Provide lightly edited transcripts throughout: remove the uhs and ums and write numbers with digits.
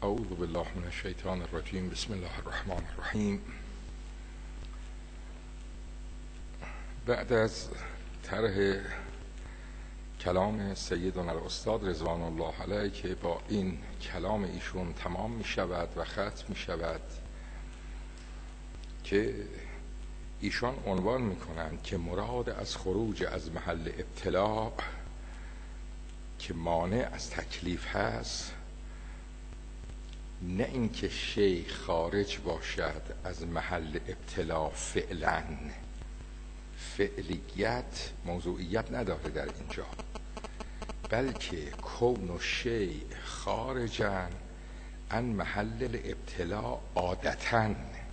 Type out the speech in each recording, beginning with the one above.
اعوذ بالله من الشیطان الرجیم. بسم الله الرحمن الرحیم. بعد از طرح کلام سیدنا الاستاد رضوان الله علیه که با این کلام ایشون تمام می شود و ختم می شود، که ایشان عنوان می کنند که مراد از خروج از محل ابتلا که مانع از تکلیف هست، نه اینکه شی خارج باشد از محل ابتلا فعلا، فعلیت موضوعیت نداره در اینجا، بلکه کون و شی خارجن عن محل الابتلا عادتاً،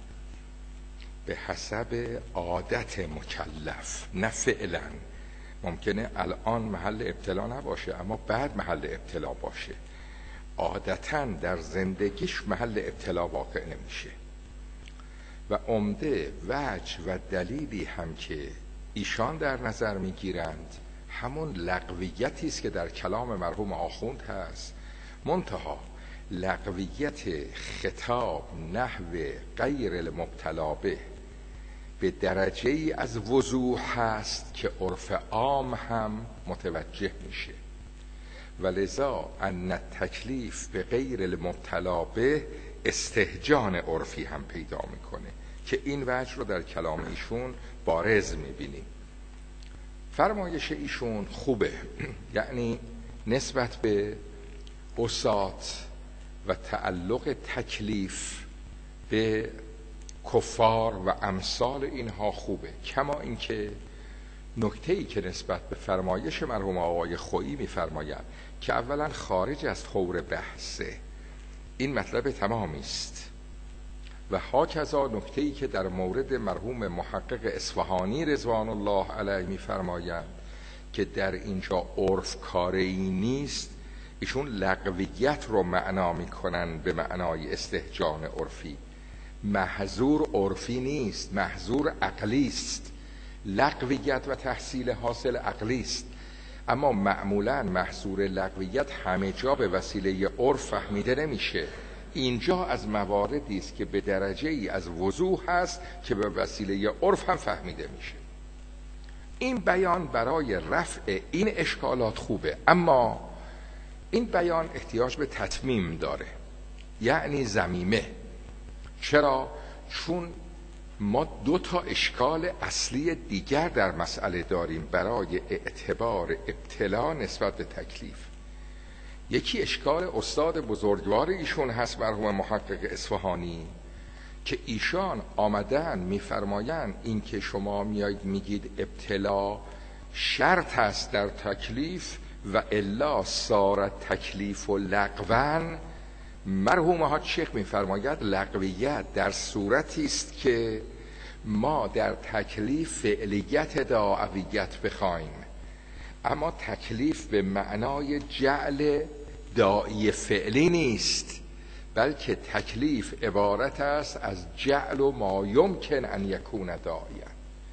به حسب عادت مکلف، نه فعلا. ممکنه الان محل ابتلا نباشه اما بعد محل ابتلا باشه. عادتاً در زندگیش محل ابتلا واقع نمیشه. و عمده وجه و دلیلی هم که ایشان در نظر میگیرند همون لغویتی است که در کلام مرحوم آخوند هست، منتها لغویت خطاب نحو غیر المبتلا به درجه ای از وضوح هست که عرف عام هم متوجه میشه. ولذا ان التکلیف به غیر المبتلا به استهجان عرفی هم پیدا میکنه که این وجه رو در کلام ایشون بارز میبینیم. فرمایش ایشون خوبه، یعنی نسبت به عصات و تعلق تکلیف به کفار و امثال اینها خوبه، کما اینکه نکته‌ای که نسبت به فرمایش مرحوم آقای خویی می‌فرمایند که اولا خارج از طور بحثه، این مطلب تمامی است، و هاکذا نکته‌ای که در مورد مرحوم محقق اصفهانی رضوان الله علیه می‌فرمایند که در اینجا عرف کاری نیست، ایشون لغویت رو معنا می‌کنن به معنای استهجان عرفی. محظور عرفی نیست، محظور عقلی است. لغویت و تحصیل حاصل عقلی است، اما معمولا محظور لغویت همه جا به وسیله عرف فهمیده نمیشه. اینجا از مواردی است که به درجه ای از وضوح هست که به وسیله عرف هم فهمیده میشه. این بیان برای رفع این اشکالات خوبه، اما این بیان احتیاج به تتمیم داره، یعنی ضمیمه. چرا؟ چون ما دو تا اشکال اصلی دیگر در مسئله داریم برای اعتبار ابتلا نسبت به تکلیف. یکی اشکال استاد بزرگوار ایشون هست مرحوم محقق اصفهانی، که ایشان آمدن میفرمایند این که شما میایید میگید ابتلا شرط است در تکلیف و الا صار تکلیف و لغوان. مرحوم حاج شیخ میفرماید لغویت در صورتی است که ما در تکلیف فعلیت داعویت بخوایم، اما تکلیف به معنای جعل داعی فعلی نیست، بلکه تکلیف عبارت است از جعل و ما یمکن ان یکون داعیا،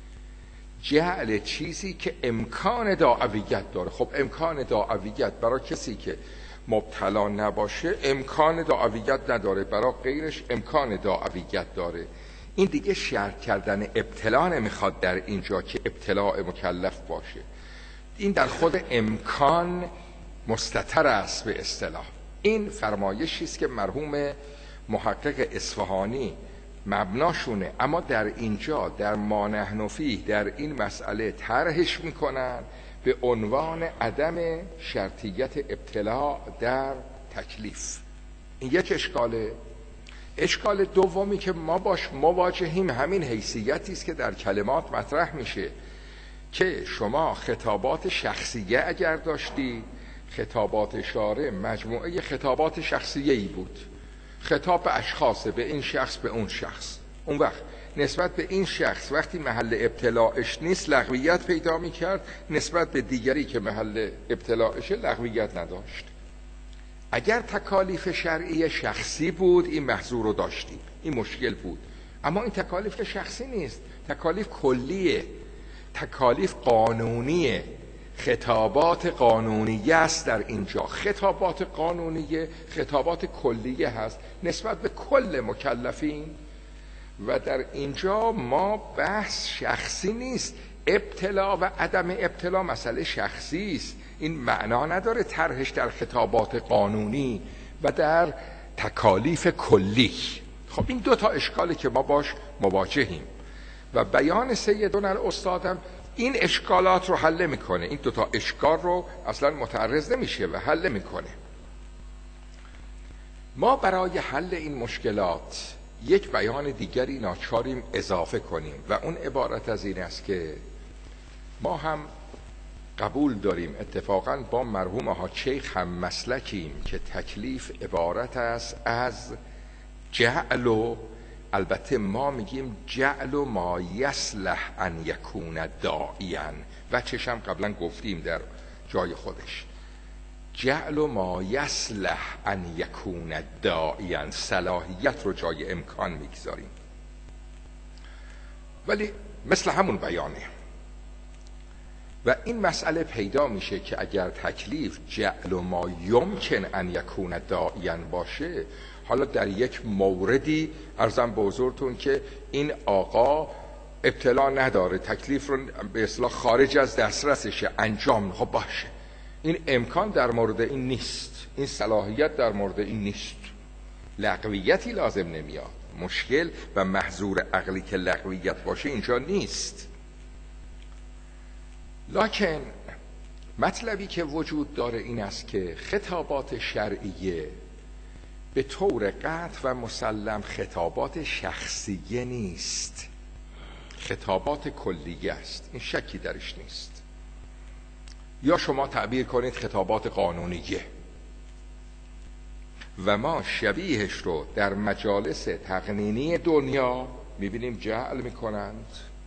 جعل چیزی که امکان داعویت داره. خب امکان داعویت برای کسی که مبتلا نباشه امکان داعویت نداره، برای غیرش امکان داعویت داره. این دیگه شرط کردن ابتلا نمیخواد در اینجا که ابتلاء مکلف باشه، این در خود امکان مستتر است به اصطلاح. این فرمایشی است که مرحوم محقق اصفهانی مبناشونه، اما در اینجا در ما نحن فیه در این مسئله طرحش میکنن به عنوان عدم شرطیت ابتلا در تکلیف. این یک اشکاله. اشکال دومی که ما باش مواجهیم همین حیثیتی است که در کلمات مطرح میشه، که شما خطابات شخصیه اگر داشتی، خطابات شارع مجموعه خطابات شخصیه‌ای بود، خطاب به اشخاص، به این شخص به اون شخص. اون وقت نسبت به این شخص وقتی محل ابتلاعش نیست لغویت پیدا میکرد، نسبت به دیگری که محل ابتلاعشه لغویت نداشت. اگر تکالیف شرعی شخصی بود این محظور رو داشتیم، این مشکل بود، اما این تکالیف شخصی نیست، تکالیف کلیه، تکالیف قانونیه. خطابات قانونیه است در اینجا. خطابات قانونیه خطابات کلیه هست نسبت به کل مکلفین و در اینجا ما بحث شخصی نیست. ابتلا و عدم ابتلا مسئله شخصی است. این معنا نداره طرحش در خطابات قانونی و در تکالیف کلی. خب این دو تا اشکالی که ما باش مواجهیم و بیان سیدنا الاستادم این اشکالات رو حل میکنه. این دو تا اشکال رو اصلا متعرض نمیشه و حل میکنه. ما برای حل این مشکلات یک بیان دیگری ناچاریم اضافه کنیم و اون عبارت از این است که ما هم قبول داریم اتفاقا با مرحوم حاج شیخ هم مسلکیم که تکلیف عبارت است از جعل و البته ما میگیم جعل و ما یصلح ان یکون داعیا و چشم قبلا گفتیم در جای خودش جعل و ما یصلح ان یکون داعیا صلاحیت رو جای امکان میگذاریم ولی مثل همون بیانه و این مسئله پیدا میشه که اگر تکلیف جعل و ما یمکن ان یکون داعیا باشه حالا در یک موردی عرضم به حضورتون که این آقا ابتلا نداره تکلیف رو به اصطلاح خارج از دسترسشه انجام خب باشه این امکان در مورد این نیست این صلاحیت در مورد این نیست لغویتی لازم نمیاد مشکل و محظور عقلی که لغویت باشه اینجا نیست لکن مطلبی که وجود داره این است که خطابات شرعیه به طور قطع و مسلم خطابات شخصیه نیست خطابات کلیه است این شکی درش نیست یا شما تعبیر کنید خطابات قانونیه و ما شبیهش رو در مجالس تقنینی دنیا میبینیم جعل میکنند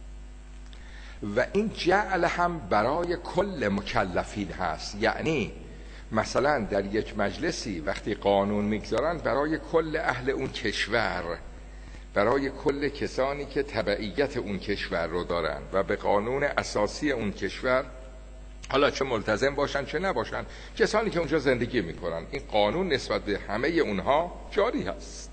و این جعل هم برای کل مکلفین هست یعنی مثلا در یک مجلسی وقتی قانون میگذارند برای کل اهل اون کشور برای کل کسانی که تبعیت اون کشور رو دارن و به قانون اساسی اون کشور حالا چه ملتزم باشن چه نباشن کسانی که اونجا زندگی میکنن این قانون نسبت به همه اونها جاری هست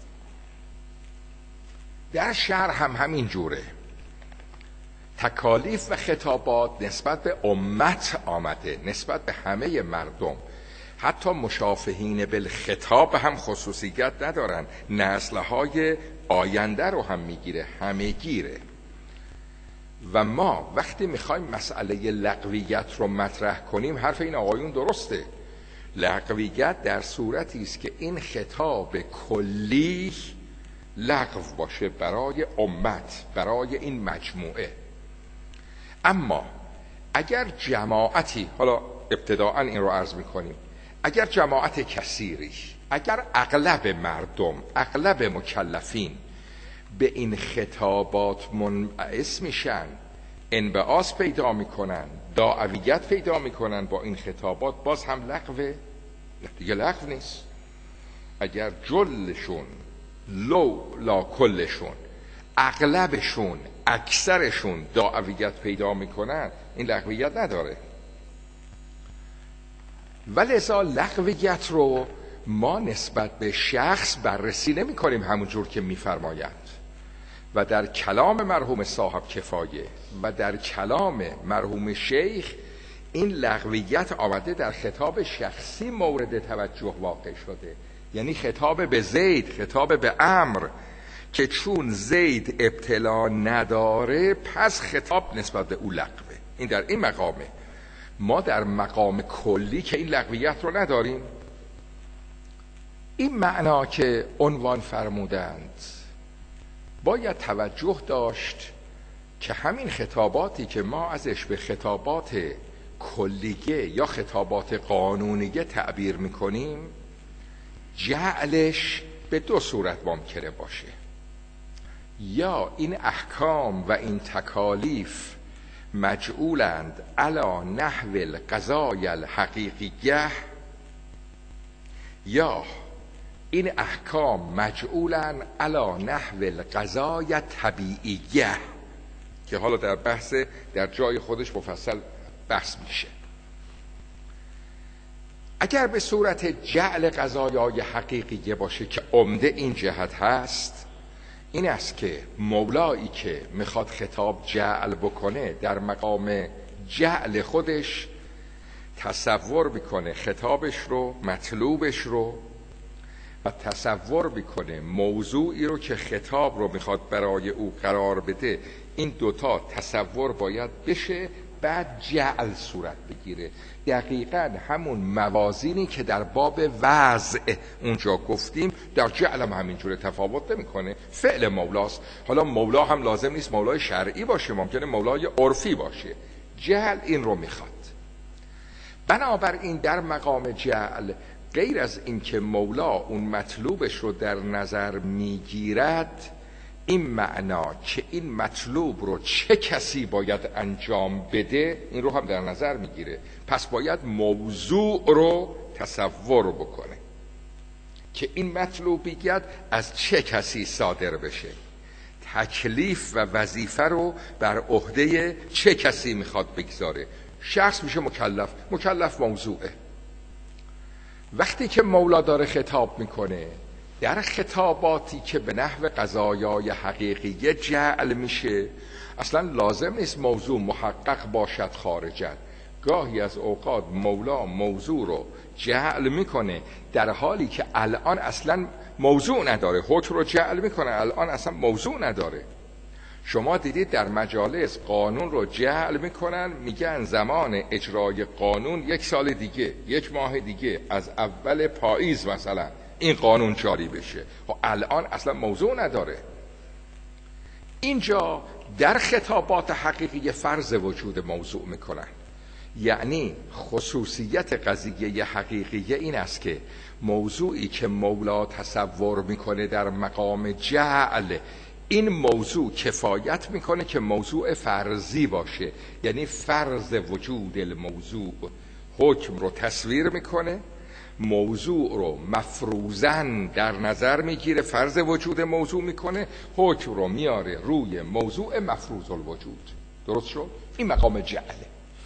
در شهر هم همین جوره تکالیف و خطابات نسبت به امت آمده نسبت به همه مردم حتی مشافهین بالخطاب هم خصوصیت ندارن نسل‌های آینده رو هم میگیره همه گیره و ما وقتی میخوایم مسئله لغویت رو مطرح کنیم حرف این آقایون درسته لغویت در صورتی است که این خطاب کلی لغو باشه برای امت برای این مجموعه اما اگر جماعتی حالا ابتداءً این رو عرض میکنیم اگر جماعت کثیری اگر اغلب مردم اغلب مکلفین به این خطابات منبعث میشن انبعاث پیدا میکنن داعویت پیدا میکنن با این خطابات باز هم لغوه دیگه لغو نیست اگر جلشون لو لا کلشون اغلبشون اکثرشون داعویت پیدا میکنن این لغویت نداره ولذا لغویت رو ما نسبت به شخص بررسی نمی کنیم همونجور که میفرمایند و در کلام مرحوم صاحب کفایه و در کلام مرحوم شیخ این لغویت آمده در خطاب شخصی مورد توجه واقع شده یعنی خطاب به زید خطاب به عمرو که چون زید ابتلا نداره پس خطاب نسبت به او لغوه این در این مقامه ما در مقام کلی که این لغویت رو نداریم این معنا که عنوان فرمودند باید توجه داشت که همین خطاباتی که ما ازش به خطابات کلیه یا خطابات قانونیه تعبیر میکنیم جعلش به دو صورت ممکنه باشه یا این احکام و این تکالیف مجعولند علی نحو القضای الحقیقیه یا این احکام مجعولن علی نحو القضای طبیعیه که حالا در بحث در جای خودش مفصل بحث میشه اگر به صورت جعل قضایای حقیقیه باشه که عمده این جهت هست، این است که مولایی که میخواد خطاب جعل بکنه در مقام جعل خودش تصور میکنه خطابش رو، مطلوبش رو، و تصور میکنه موضوعی رو که خطاب رو میخواد برای او قرار بده. این دوتا تصور باید بشه، بعد جعل صورت بگیره. دقیقاً همون موازینی که در باب وضع اونجا گفتیم در جعل هم همینجوره، تفاوت نمیکنه. فعل مولاست. حالا مولا هم لازم نیست مولای شرعی باشه، ممکنه مولای عرفی باشه. جعل این رو میخواد. بنابراین در مقام جعل غیر از اینکه مولا اون مطلوبش رو در نظر میگیرد، این معنا که این مطلوب رو چه کسی باید انجام بده این رو هم در نظر میگیره. پس باید موضوع رو تصور بکنه که این مطلوبیت از چه کسی صادر بشه، تکلیف و وظیفه رو بر عهده چه کسی میخواد بگذاره. شخص میشه مکلف موضوعه. وقتی که مولا داره خطاب میکنه، در خطاباتی که به نحو قضایای حقیقیه جعل میشه، اصلا لازم نیست موضوع محقق باشد خارجن. گاهی از اوقات مولا موضوع رو جعل میکنه در حالی که الان اصلا موضوع نداره. حکم رو جعل میکنه، الان اصلا موضوع نداره. شما دیدید در مجالس قانون رو جعل میکنن، میگن زمان اجرای قانون 1 سال دیگه، 1 ماه دیگه، از اول پاییز مثلا این قانون جاری بشه. و الان اصلا موضوع نداره. اینجا در خطابات حقیقی فرض وجود موضوع میکنن. یعنی خصوصیت قضیه حقیقیه این است که موضوعی که مولا تصور میکنه در مقام جعل، این موضوع کفایت میکنه که موضوع فرضی باشه. یعنی فرض وجود الموضوع حکم رو تصویر میکنه، موضوع رو مفروضاً در نظر میگیره، فرض وجود موضوع میکنه، حکم رو میاره روی موضوع مفروض الوجود. درست شد؟ این مقام جعله.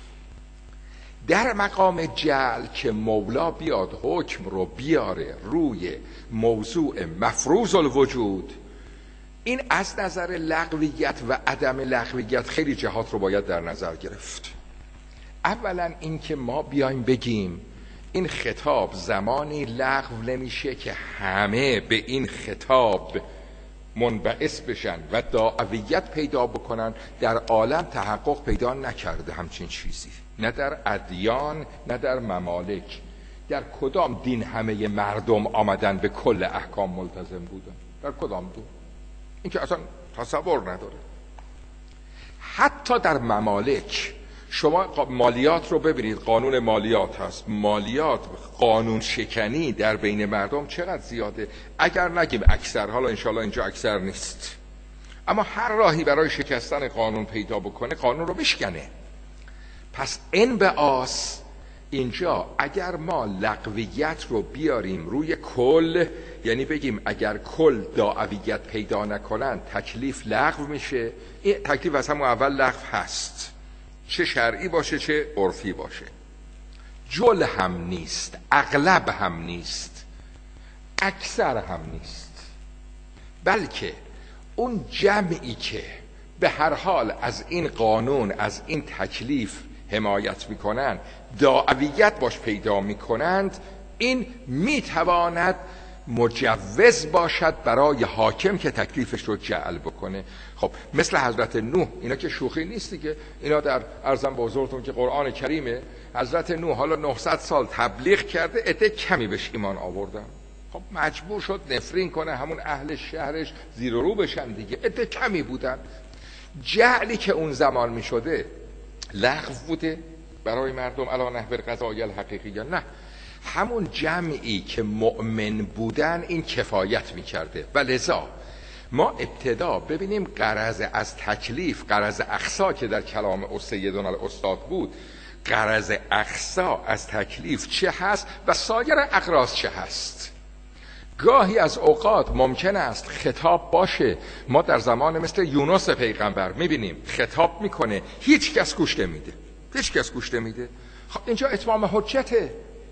در مقام جعل که مولا بیاد حکم رو بیاره روی موضوع مفروض الوجود، این از نظر لغویت و عدم لغویت خیلی جهات رو باید در نظر گرفت. اولا این که ما بیایم بگیم این خطاب زمانی لغو نمیشه که همه به این خطاب منبعث بشن و دعویت پیدا بکنن. در عالم تحقق پیدا نکرده همچین چیزی، نه در ادیان نه در ممالک. در کدام دین همه مردم آمدن به کل احکام ملتزم بودن؟ در کدام دین؟ این که اصلا تصور نداره. حتی در ممالک شما مالیات رو ببینید، قانون مالیات هست، مالیات قانون شکنی در بین مردم چقدر زیاده. اگر نگیم اکثر، حالا انشالله اینجا اکثر نیست، اما هر راهی برای شکستن قانون پیدا بکنه قانون رو بشکنه. پس این به آس اینجا اگر ما لغویت رو بیاریم روی کل، یعنی بگیم اگر کل دعویت پیدا نکنن تکلیف لغو میشه. این تکلیف از همون اول لغو هست، چه شرعی باشه چه عرفی باشه. جل هم نیست، اغلب هم نیست، اکثر هم نیست، بلکه اون جمعی که به هر حال از این قانون، از این تکلیف حمایت میکنن، دعویت باش پیدا میکنند، این میتواند مجوز باشد برای حاکم که تکلیفش رو جعل بکنه. خب مثل حضرت نوح، اینا که شوخی نیست دیگه. اینا در عرضم به حضورتون که قرآن کریمه، حضرت نوح حالا 900 سال تبلیغ کرده، عده کمی بهش ایمان آوردن. خب مجبور شد نفرین کنه، همون اهل شهرش زیر و رو بشن دیگه، عده کمی بودن. جعلی که اون زمان می شده لغو بوده برای مردم علی نحو القضاء الحقیقی یا نه؟ همون جمعی که مؤمن بودن این کفایت می کرده. و لذا ما ابتدا ببینیم غرض از تکلیف، غرض اقصا که در کلام سیدنا الاستاد بود، غرض اقصا از تکلیف چه هست و سایر اغراض چه هست. گاهی از اوقات ممکن است خطاب باشه، ما در زمان مثل یونس پیغمبر میبینیم خطاب میکنه، هیچ کس گوش نمیده، هیچ کس گوش نمیده. خب اینجا اتمام حجته.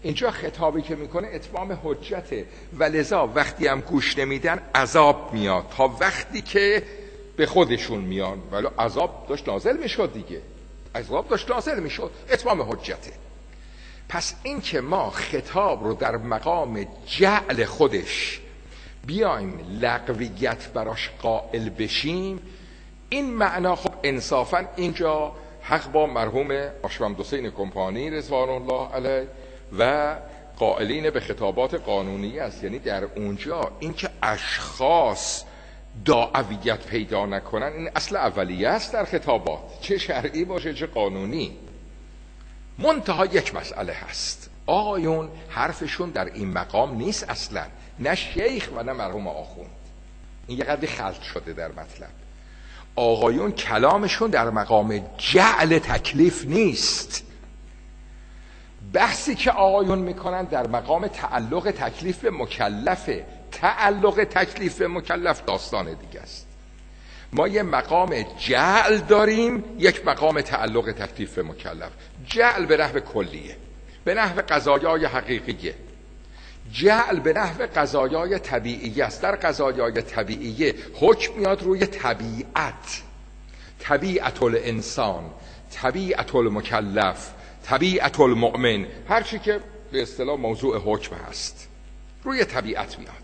اینجا خطابی که میکنه اتمام حجته و لذا وقتی هم گوش نمیدن عذاب میاد تا وقتی که به خودشون میان. ولی عذاب داشت نازل میشد دیگه، عذاب داشت نازل میشد، اتمام حجته. پس این که ما خطاب رو در مقام جعل خودش بیایم لغویت براش قائل بشیم، این معنا خب انصافا اینجا حق با مرحوم آشوند حسین کمپانی رضوان الله علیه و قائلین به خطابات قانونی است. یعنی در اونجا اینکه اشخاص دعویت پیدا نکنن این اصل اولیه است در خطابات، چه شرعی باشه چه قانونی. منتها یک مسئله هست، آقایون حرفشون در این مقام نیست اصلا، نه شیخ و نه مرحوم آخوند. این یه قدری خلط شده در مطلب. آقایون کلامشون در مقام جعل تکلیف نیست. بحثی که آقایون میکنن در مقام تعلق تکلیف به مکلفه. تعلق تکلیف به مکلف داستان دیگه است. ما یه مقام جعل داریم، یک مقام تعلق تکلیف به مکلف. جعل به نحو کلیه، به نحو قضایای حقیقیه. جعل به نحو قضایای طبیعیه است. در قضایای طبیعیه حکم میاد روی طبیعت، طبیعت الانسان، طبیعت المکلف، طبیعت المؤمن، هر چی که به اصطلاح موضوع حکم هست روی طبیعت میاد.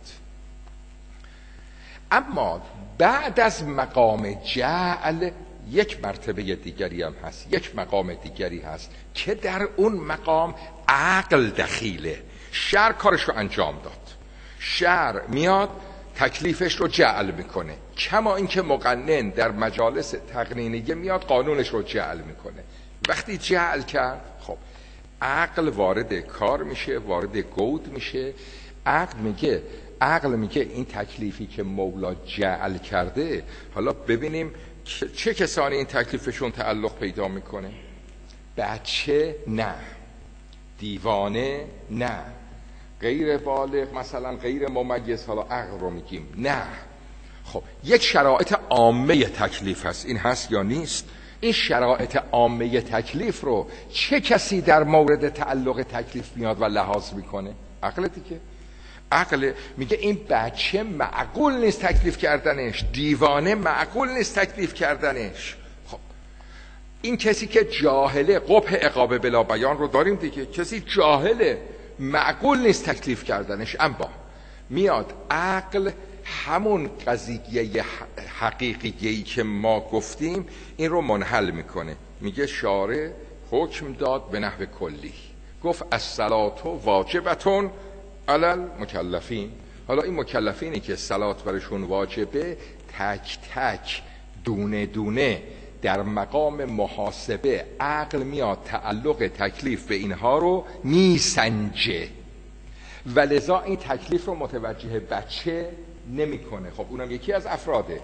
اما بعد از مقام جعل یک مرتبه دیگری هم هست، یک مقام دیگری هست که در اون مقام عقل دخیله. شرع کارش رو انجام داد، شرع میاد تکلیفش رو جعل میکنه، کما اینکه مقنن در مجالس تقنینیه میاد قانونش رو جعل میکنه. وقتی جعل کرد خب عقل وارد کار میشه، وارد گود میشه. عقل میگه این تکلیفی که مولا جعل کرده، حالا ببینیم چه کسانی این تکلیفشون تعلق پیدا میکنه. بچه نه، دیوانه نه، غیر بالغ مثلا غیر ممیز، حالا عقل رو میگیم نه. خب یک شرایط عامه تکلیف هست، این هست یا نیست؟ این شرایط عامه تکلیف رو چه کسی در مورد تعلق تکلیف میاد و لحاظ میکنه؟ عقل دیگه. عقل میگه این بچه معقول نیست تکلیف کردنش، دیوانه معقول نیست تکلیف کردنش. خب این کسی که جاهله، قبح عقاب بلا بیان رو داریم دیگه، کسی جاهله معقول نیست تکلیف کردنش. اما میاد عقل همون قضیه حقیقیه‌ای که ما گفتیم این رو منحل میکنه. میگه شارع حکم داد به نحو کلی، گفت الصلاة واجبتون علی المکلفین. حالا این مکلفینی که صلات برشون واجبه تک تک دونه دونه در مقام محاسبه عقل میاد تعلق تکلیف به اینها رو میسنجه و لذا این تکلیف رو متوجه بچه نمیکنه. خب اونم یکی از افراده.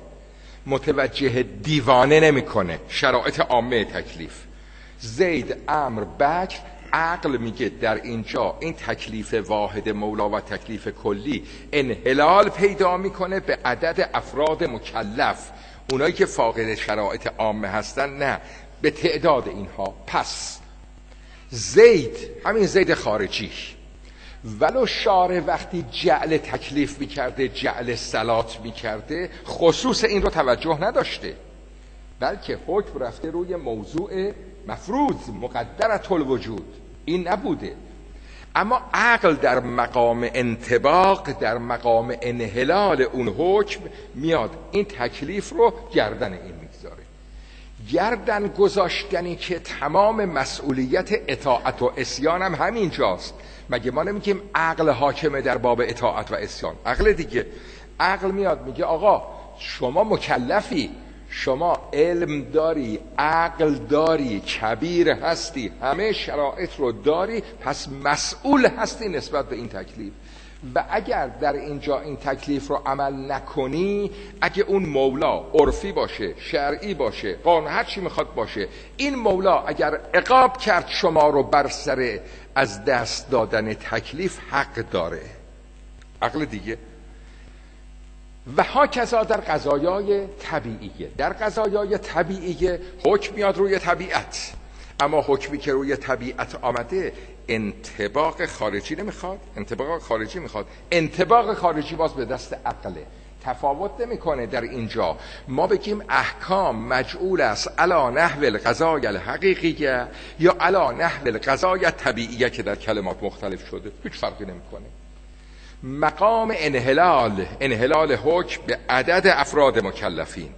متوجه دیوانه نمیکنه. شرایط عامه تکلیف زید، عمرو، بکر، عقل میگه در اینجا این تکلیف واحد مولا و تکلیف کلی انحلال پیدا میکنه به عدد افراد مکلف. اونایی که فاقد شرایط عامه هستن نه، به تعداد اینها. پس زید، همین زید خارجی، ولو شارع وقتی جعل تکلیف میکرده، جعل صلات میکرده، خصوص این رو توجه نداشته، بلکه حکم رفته روی موضوع مفروض مقدرة الوجود، این نبوده. اما عقل در مقام انطباق، در مقام انحلال اون حکم میاد این تکلیف رو گردن این میگذاره. گردن گذاشتنی که تمام مسئولیت اطاعت و عصیان هم همین جاست. مگه ما نمیگیم عقل حاکمه در باب اطاعت و عصیان؟ عقل دیگه. عقل میاد میگه آقا شما مکلفی، شما علم داری، عقل داری، کبیر هستی، همه شرایط رو داری، پس مسئول هستی نسبت به این تکلیف. و اگر در اینجا این تکلیف رو عمل نکنی، اگه اون مولا عرفی باشه، شرعی باشه، قانون هر چی میخواد باشه، این مولا اگر عقاب کرد شما رو بر سر از دست دادن تکلیف، حق داره. عقل دیگه. و هاکذا در قضایای طبیعیه. در قضایای طبیعیه حکم میاد روی طبیعت، اما حکمی که روی طبیعت آمده انطباق خارجی نمیخواد، انطباق خارجی میخواد. انطباق خارجی باز به دست عقله. تفاوت نمیکنه در اینجا ما بگیم احکام مجعول است علی نحو القضای الحقیقیه یا علی نحو القضای الطبیعیه که در کلمات مختلف شده، هیچ فرقی نمیکنه. مقام انحلال حکم به عدد افراد مکلفین،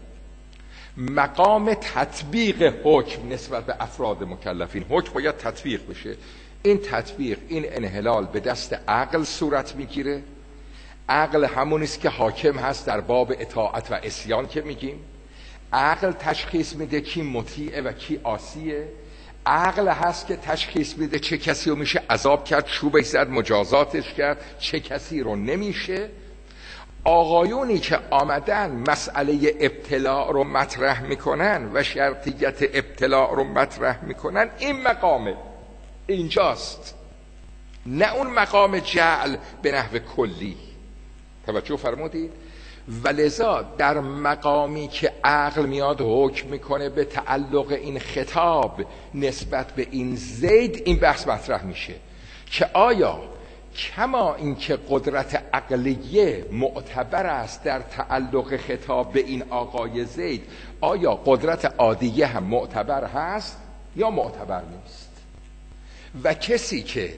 مقام تطبیق حکم نسبت به افراد مکلفین. حکم باید تطبیق بشه، این تطبیق، این انحلال به دست عقل صورت میگیره. عقل همون است که حاکم هست در باب اطاعت و عصیان که میگیم. عقل تشخیص میده کی مطیعه و کی عاصیه. عقل هست که تشخیص میده چه کسی رو میشه عذاب کرد، چوبش زد، مجازاتش کرد، چه کسی رو نمیشه. آقایونی که آمدن مسئله ابتلاع رو مطرح میکنن و شرطیت ابتلاع رو مطرح میکنن، این مقامه اینجاست، نه اون مقام جعل به نحو کلی. توجه فرمودید؟ ولذا در مقامی که عقل میاد حکم میکنه به تعلق این خطاب نسبت به این زید، این بحث مطرح میشه که آیا کما اینکه قدرت عقلیه معتبر است در تعلق خطاب به این آقای زید، آیا قدرت عادیه هم معتبر هست یا معتبر نیست؟ و کسی که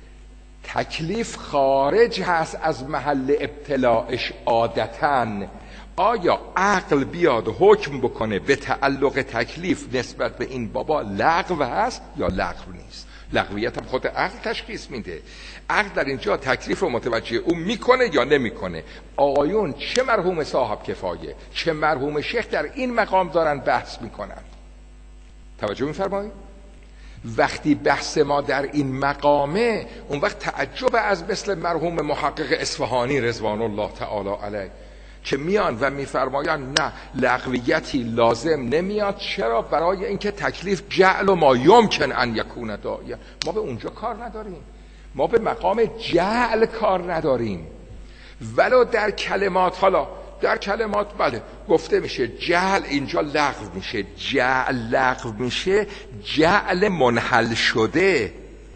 تکلیف خارج هست از محل ابتلاعش عادتاً، آیا عقل بیاد حکم بکنه به تعلق تکلیف نسبت به این بابا لغو هست یا لغو نیست؟ لغویت هم خود عقل تشخیص میده. عقل در اینجا تکلیف رو متوجه اون میکنه یا نمیکنه. آقایون چه مرحوم صاحب کفایه چه مرحوم شیخ در این مقام دارن بحث میکنن. توجه میفرمایید؟ وقتی بحث ما در این مقامه، اون وقت تعجب از مثل مرحوم محقق اصفهانی رضوان الله تعالی علیه که میان و میفرماین نه لغویتی لازم نمیاد. چرا؟ برای اینکه تکلیف جعل و ما یمکن ان یکون داعیه. ما به اونجا کار نداریم، ما به مقام جعل کار نداریم. ولو در کلمات، حالا در کلمات بله گفته میشه جعل اینجا لغو میشه، جعل لغو میشه، جعل منحل شده،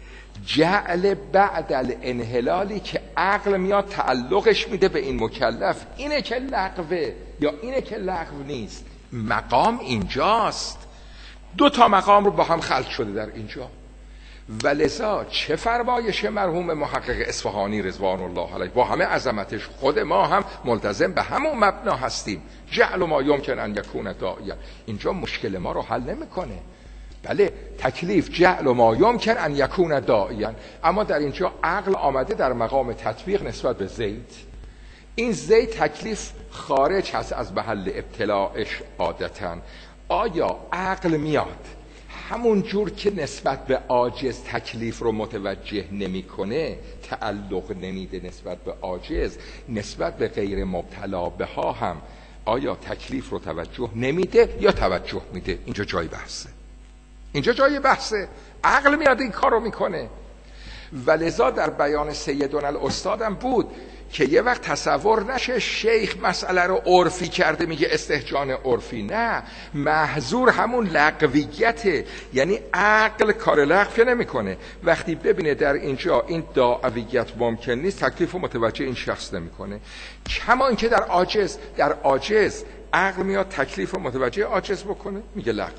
جعل بعد الانحلالی که عقل میاد تعلقش میده به این مکلف، اینه که لغوه یا اینه که لغو نیست. مقام اینجاست. دو تا مقام رو با هم خلط شده در اینجا. ولذا چه فرمایش مرحوم محقق اصفهانی رضوان الله علیه با همه عظمتش، خود ما هم ملتزم به همون مبنا هستیم، جعل ما یمکن ان یکون داعیا. اینجا مشکل ما رو حل نمیکنه. بله تکلیف جعل ما یمکن ان یکون داعیا، اما در اینجا عقل آمده در مقام تطبیق نسبت به زید. این زید تکلیف خارج هست از محل ابتلاعش عادتاً. آیا عقل میاد همون جور که نسبت به عاجز تکلیف رو متوجه نمیکنه، تعلق نمیده نسبت به عاجز، نسبت به غیر مبتلا به ها هم آیا تکلیف رو توجه نمیده یا توجه میده؟ اینجا جای بحثه، اینجا جای بحثه. عقل میاد این کار رو میکنه. ولذا در بیان سیدنا الاستادم بود که یه وقت تصور نشه شیخ مسئله رو عرفی کرده میگه استهجان عرفی. نه، محظور همون لغویته، یعنی عقل کار لغو نمیکنه. وقتی ببینه در اینجا این داعویت ممکن نیست، تکلیف رو متوجه این شخص نمیکنه. کما اینکه در عاجز عقل میاد تکلیف رو متوجه عاجز بکنه، میگه لغوه.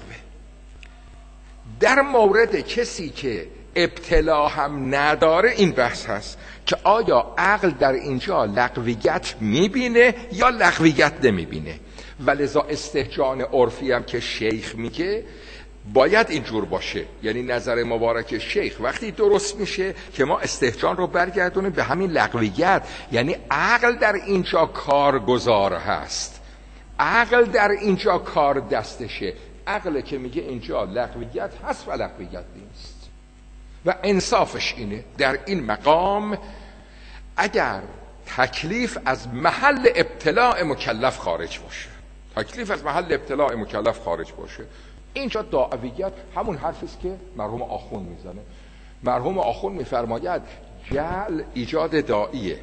در مورد کسی که ابتلا هم نداره این بحث هست که آیا عقل در اینجا لغویت میبینه یا لغویت نمیبینه. ولذا استهجان عرفی هم که شیخ میگه باید اینجور باشه، یعنی نظر مبارک شیخ وقتی درست میشه که ما استهجان رو برگردونیم به همین لغویت، یعنی عقل در اینجا کارگزار هست، عقل در اینجا کار دستشه. عقل که میگه اینجا لغویت هست و لغویت نیست. و انصافش اینه در این مقام اگر تکلیف از محل ابتلاع مکلف خارج باشه، تکلیف از محل ابتلاع مکلف خارج باشه، اینجا داعویت همون حرفیست که مرحوم آخوند میزنه. مرحوم آخوند میفرماید جعل ایجاد داعیه،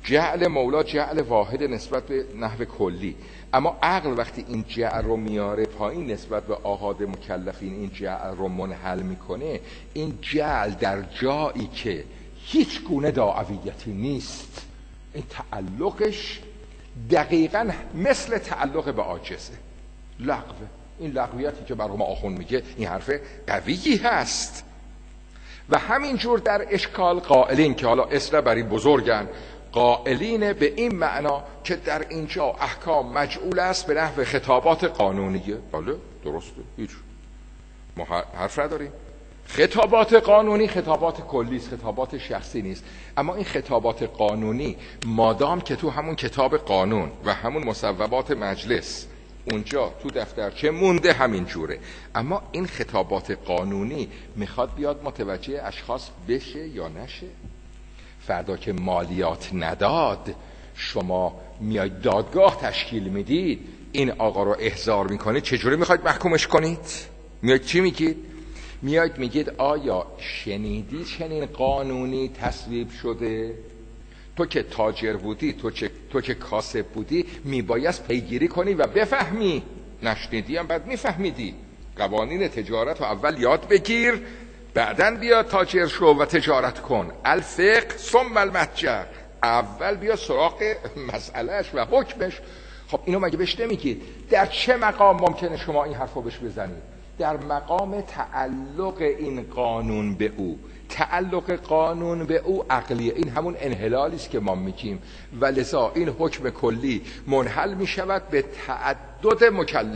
جعل مولا جعل واحد نسبت به نحو کلی، اما عقل وقتی این جعل رو میاره پایین نسبت به آحاد مکلفین این جعل رو منحل میکنه، این جعل در جایی که هیچ گونه دعویتی نیست، این تعلقش دقیقاً مثل تعلق به عاجزه، لغوه. این لغویتی که مرحوم آخوند میگه این حرف قویی هست. و همینجور در اشکال قائلین که حالا اصلا برای بزرگن، قائلین به این معنا که در اینجا احکام مجعول است به نحو خطابات قانونیه. بله درسته، هیچ ما حرف نداریم. خطابات قانونی خطابات کلی است، خطابات شخصی نیست. اما این خطابات قانونی مادام که تو همون کتاب قانون و همون مصوبات مجلس اونجا تو دفترچه مونده همین جوره، اما این خطابات قانونی میخواد بیاد متوجه اشخاص بشه یا نشه. فردا که مالیات نداد، شما میاید دادگاه تشکیل میدید، این آقا رو احضار میکنید، چجوری میخواید محکومش کنید؟ میاید چی میگید؟ میاید میگید آیا شنیدی چنین قانونی تصویب شده؟ تو که تاجر بودی، تو که کاسب بودی، میبایست پیگیری کنی و بفهمی. نشنیدی هم بعد میفهمیدی. قوانین تجارت رو اول یاد بگیر، بعدن بیا تاجر شو و تجارت کن. الفقه ثم المتجر، اول بیا سراغ مسئلهش و حکمش. خب اینو مگه بهش نمیگید؟ در چه مقام ممکنه شما این حرفو بهش بزنید؟ در مقام تعلق این قانون به او. تعلق قانون به او عقلیه، این همون انحلالی است که ما میگیم، و لذا این حکم کلی منحل میشود به تعدد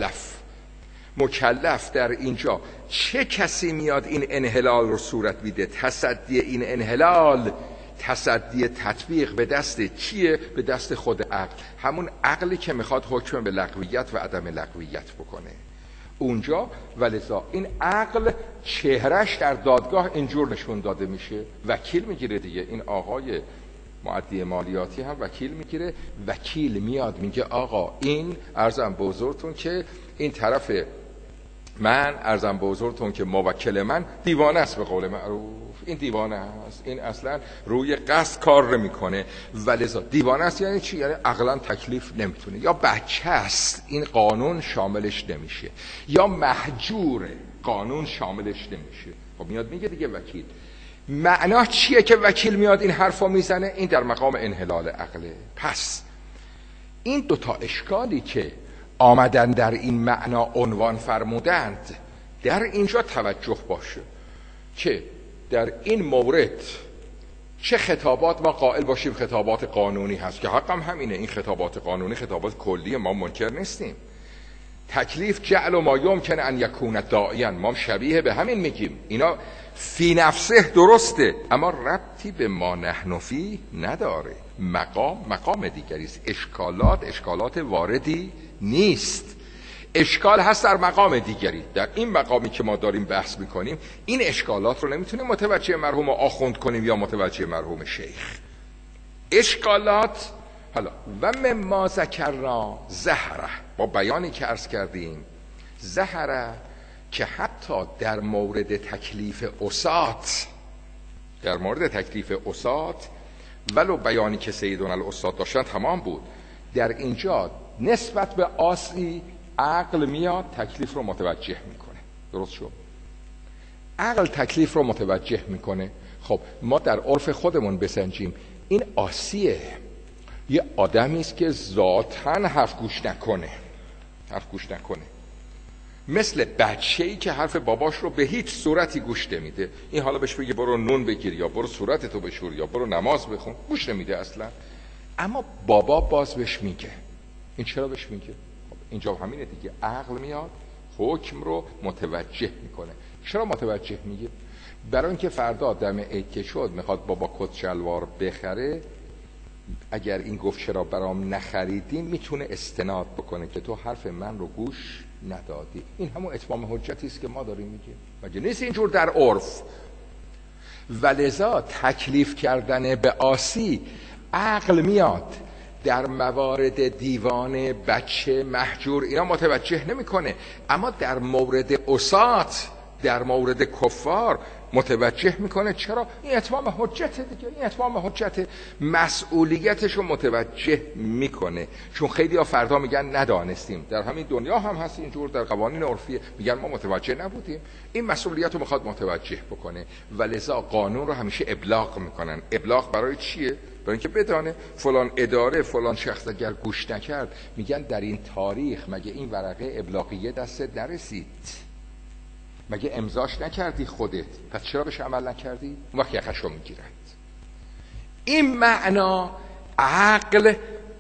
مکلف در اینجا چه کسی میاد این انحلال رو صورت میده؟ تصدی این انحلال، تصدی تطبیق به دست چیه؟ به دست خود عقل، همون عقلی که میخواد حکم به لغویت و عدم لغویت بکنه اونجا. ولذا این عقل چهرش در دادگاه اینجور نشون داده میشه، وکیل میگیره دیگه. این آقای معدی مالیاتی هم وکیل میگیره، وکیل میاد میگه آقا این عرضم به حضورتون که این طرف من، عرضم به حضورتون که موکل من دیوانه است، به قول معروف این دیوانه است، این اصلا روی قصد کار نمیکنه. ولذا دیوانه است یعنی چی؟ یعنی عقلا تکلیف نمیتونه، یا بچه است این قانون شاملش نمیشه، یا مهجوره قانون شاملش نمیشه. خب میاد میگه دیگه وکیل. معنا چیه که وکیل میاد این حرفو میزنه؟ این در مقام انحلال عقله. پس این دوتا اشکالی که آمدن در این معنا عنوان فرمودند، در اینجا توجه باشه که در این مورد چه خطابات ما قائل باشیم خطابات قانونی هست، که حقم همینه، این خطابات قانونی خطابات کلی، ما منکر نیستیم. تکلیف جعل و ما یمکن ان یکون داعیا، ما شبیه به همین میگیم، اینا فی نفسه درسته اما ربطی به ما نحن فی نداره. مقام دیگری است. اشکالات واردی نیست. اشکال هست در مقام دیگری. در این مقامی که ما داریم بحث میکنیم این اشکالات رو نمیتونیم متوجه مرحوم آخوند کنیم یا متوجه مرحوم شیخ. اشکالات حالا و مما ذکرنا ظهره، با بیانی که عرض کردیم ظهره، که حتی در مورد تکلیف اوساط ولو بیانی که سیدنا الاستاد داشتن تمام بود، در اینجا نسبت به آسی عقل میاد تکلیف رو متوجه میکنه. درست شد؟ عقل تکلیف رو متوجه میکنه. خب ما در عرف خودمون بسنجیم، این آسیه، یه آدمی است که ذاتاً حرف گوش نکنه، مثل بچه‌ای که حرف باباش رو به هیچ صورتی گوش نمیده. این حالا بهش بگه برو نون بگیر یا برو صورتتو بشور یا برو نماز بخون، گوش نمیده اصلا. اما بابا باز بهش میگه. این چرا بهش میگه؟ اینجا همینه دیگه، عقل میاد حکم رو متوجه میکنه. چرا متوجه میگه؟ برای اینکه فردا دم عید که شد میخواد بابا کت شلوار بخره، اگر این گفت چرا برام نخریدین، میتونه استناد بکنه که تو حرف من رو گوش ندادی. این همون اتمام حجتی است که ما داریم میگیم، مگه نیست اینجور در عرف؟ ولذا تکلیف کردن به آسی عقل میاد، در موارد دیوانه، بچه، مهجور اینا متوجه نمیکنه، اما در مورد اوساط، در مورد کفار متوجه میکنه. چرا؟ این اتمام حجت دیگه، این اتمام حجت، مسئولیتش رو متوجه میکنه. چون خیلی ها فردا میگن ندانستیم، در همین دنیا هم هست اینجور، در قوانین عرفی میگن ما متوجه نبودیم. این مسئولیت رو میخواد متوجه بکنه و لذا قانون رو همیشه ابلاغ میکنن. ابلاغ برای چیه؟ برای اینکه بدانه فلان اداره، فلان شخص اگر گوش نکرد، میگن در این تاریخ مگه این ورقه ابلاغیه دستت نرسید؟ مگه امضاش نکردی خودت؟ پس چرا بهش عمل نکردی؟ اون وقت یخشو میگیرند. این معنا عقل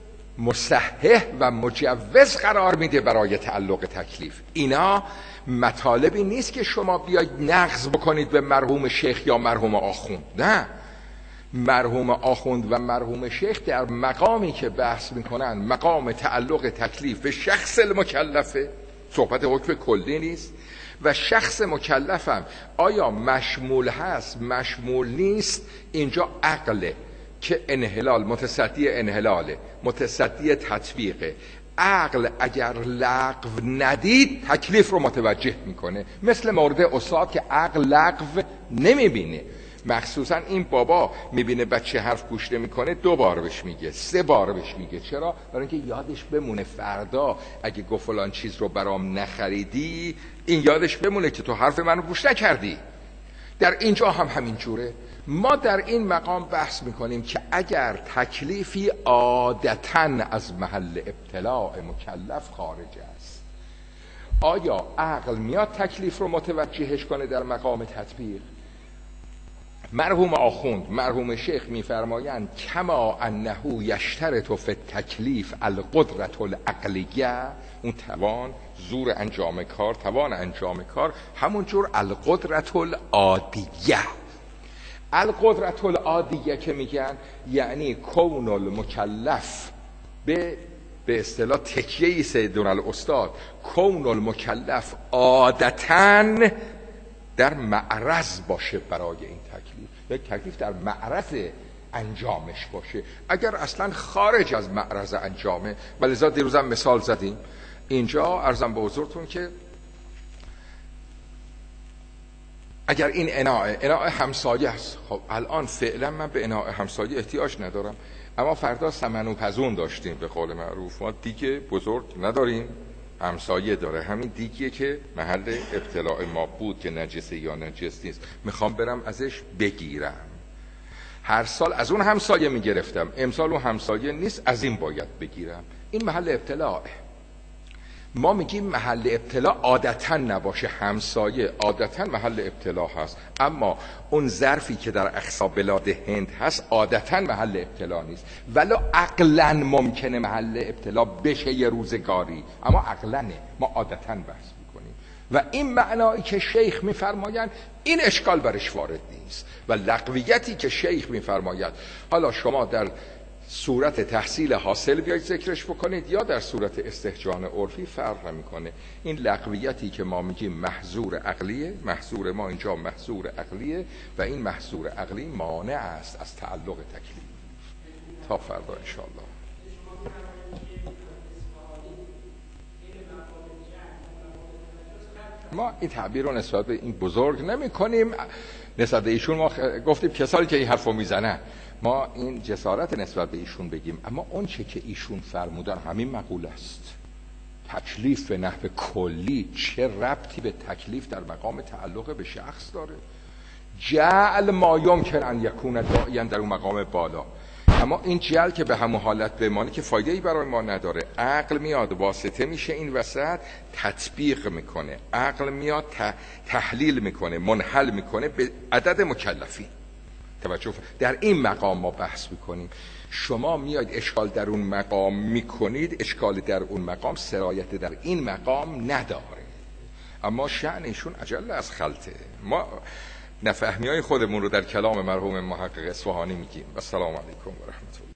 مصحح و مجوز قرار میده برای تعلق تکلیف. اینا مطالبی نیست که شما بیاید نقض بکنید به مرحوم شیخ یا مرحوم آخوند. نه، مرحوم آخوند و مرحوم شیخ در مقامی که بحث میکنن مقام تعلق تکلیف به شخص المکلفه، صحبت حکم کلی نیست. و شخص مکلفم آیا مشمول هست مشمول نیست، اینجا عقله که انحلال متصدی انحلاله، متصدی تطبیقه. عقل اگر لغو ندید تکلیف رو متوجه میکنه. مثل مورد استاد که عقل لغو نمیبینه، مخصوصا این بابا میبینه بچه حرف گوش نمیکنه 2 بار بهش میگه، 3 بار بهش میگه. چرا؟ برای اینکه یادش بمونه فردا اگه گفت فلان چیز رو برام نخریدی، این یادش بمونه که تو حرف منو گوش نکردی. در اینجا هم همین جوره. ما در این مقام بحث میکنیم که اگر تکلیفی عادتاً از محل ابتلاع مکلف خارج است، آیا عقل میاد تکلیف رو متوجهش کنه در مقام تطبیق؟ مرحوم آخوند، مرحوم شیخ میفرمایند کما انه یشترط فی التکلیف القدرة العقلیه، اون توان، زور انجام کار، توان انجام کار، همونجور القدرة العادیه. القدرة العادیه که میگن یعنی کون المکلف به اصطلاح تکیه‌ای سیدنا الاستاد، کون المکلف عادتاً در معرض باشه برای این تکلیف، یک تکلیف در معرض انجامش باشه. اگر اصلا خارج از معرض انجامه، ولذا دیروزم مثال زدیم اینجا، عرضم به حضورتون که اگر این اناء همسایه است، خب الان فعلا من به اناء همسایه احتیاج ندارم، اما فردا سمن و پزون داشتیم به قول معروف، ما دیگه بزرگ نداریم، همسایه داره، همین دیگیه که محل ابتلاع ما بود که نجسه یا نجس نیست، میخوام برم ازش بگیرم. هر سال از اون همسایه میگرفتم، امسال اون همسایه نیست، از این باید بگیرم. این محل ابتلاع. ما میگیم محل ابتلاع عادتاً نباشه، همسایه عادتاً محل ابتلاع هست، اما اون ظرفی که در اقصا بلاد هند هست عادتاً محل ابتلاع نیست، ولو عقلاً ممکنه محل ابتلاع بشه یه روزگاری، اما عقلاً ما عادتاً بحث میکنیم. و این معنایی که شیخ میفرمایند این اشکال برش وارد نیست. و لغویتی که شیخ میفرماید، حالا شما در صورت تحصیل حاصل بیاید ذکرش بکنید یا در صورت استهجان عرفی فرق نمیکنه. این لغویتی که ما میگیم محظور عقلیه، محظور ما اینجا محظور عقلیه و این محظور عقلی مانع است از تعلق تکلیف. تا فردا انشاءالله. ما این تعبیر رو نسبت به این بزرگ نمی کنیم، نسبت به ایشون ما گفتیم کسانی که این حرفو میزنن ما این جسارت نسبت به ایشون بگیم، اما اون چه که ایشون فرمودن همین مقول است. تکلیف به نحو کلی چه ربطی به تکلیف در مقام تعلق به شخص داره؟ جعل ما یمکن ان یکون داعیا در اون مقام بالا، اما این جعل که به همون حالت بمانه که فایده‌ای برای ما نداره. عقل میاد واسطه میشه این وسط، تطبیق میکنه، عقل میاد تحلیل میکنه، منحل میکنه به عدد مکلفین. توجه، در این مقام ما بحث میکنیم. شما میاید اشکال در اون مقام میکنید، اشکال در اون مقام سرایت در این مقام نداره، اما شأن ایشون اجل از خلطه. ما نفهمی های خودمون رو در کلام مرحوم محقق اصفهانی میگیم. و السلام علیکم و رحمت الله.